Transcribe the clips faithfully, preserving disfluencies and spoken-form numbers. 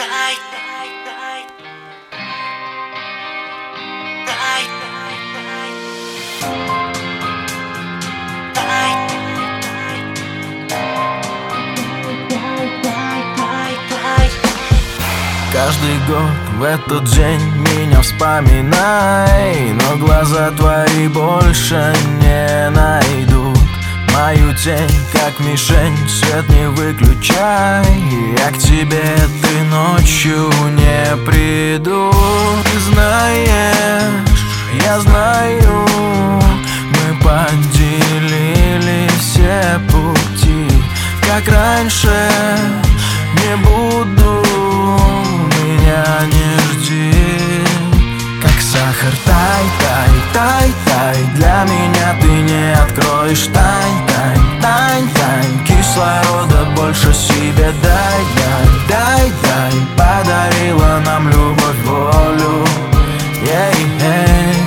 дай, дай, дай, дай, дай, дай. Каждый год в этот день меня вспоминай, но глаза твои больше не найдут мою тень, как мишень, свет не выключай. Я к тебе этой ночью не приду. Ты знаешь, я знаю, мы поделили все пути. Как раньше не буду, меня не жди. Как сахар, тай, тай, тай, тай. Для меня ты не откроешь тайн, тайн, тайн, тайн. Кислорода больше себе дай, дай, дай, дай. Подарила нам любовь, волю, ей, ей.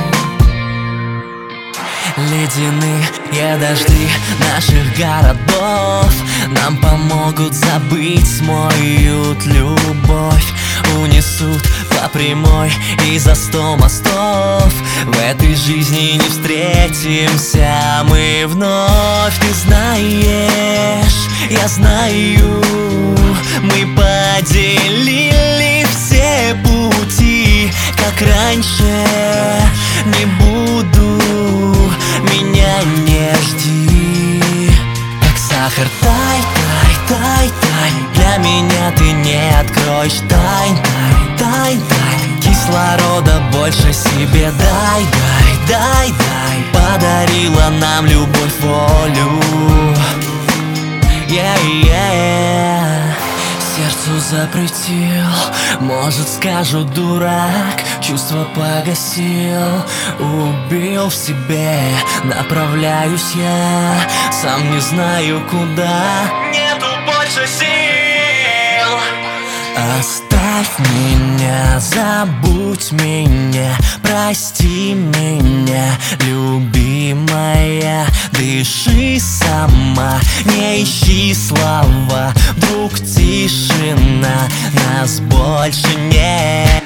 Ледяные дожди наших городов нам помогут забыть, смоют любовь, унесут по прямой и за сто мостов. В этой жизни не встретимся мы вновь. Ты знаешь, я знаю, мы поделили все пути. Как раньше не буду, меня не жди. Как сахар, тай, тай, тай, тай. Для меня ты не откроешь тайн, тай, тай, тай. Кислорода больше себе дай, дай, дай, дай. Подарила нам любовь, волю, yeah, yeah. Сердцу запретил, может, скажу дурак, чувства погасил, убил в себе. Направляюсь я, сам не знаю куда, нету больше сил. Оставь меня, забудь меня, прости меня, любимая. Дыши сама, не ищи слова, вдруг тишина, нас больше нет.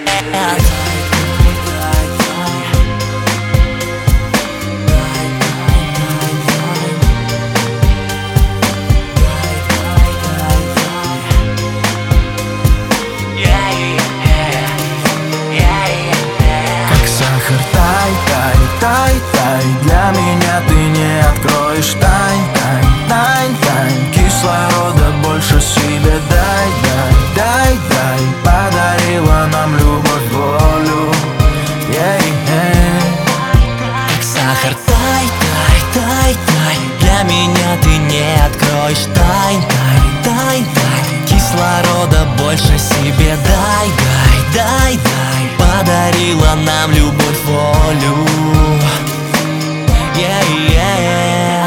Тай, тай, тай, тай. Для меня ты не откроешь тайн, тайн, тайн, тайн. Кислорода больше себе дай, дай, дай, дай. Подарила нам любовь, волю, ей, ей. Как сахар, тай, тай, тай, тай. Для меня ты не откроешь тайн, тай, тай, тай. Кислорода больше себе дай, дай, дай, дай. Подарила нам любовь, волю, yeah, yeah.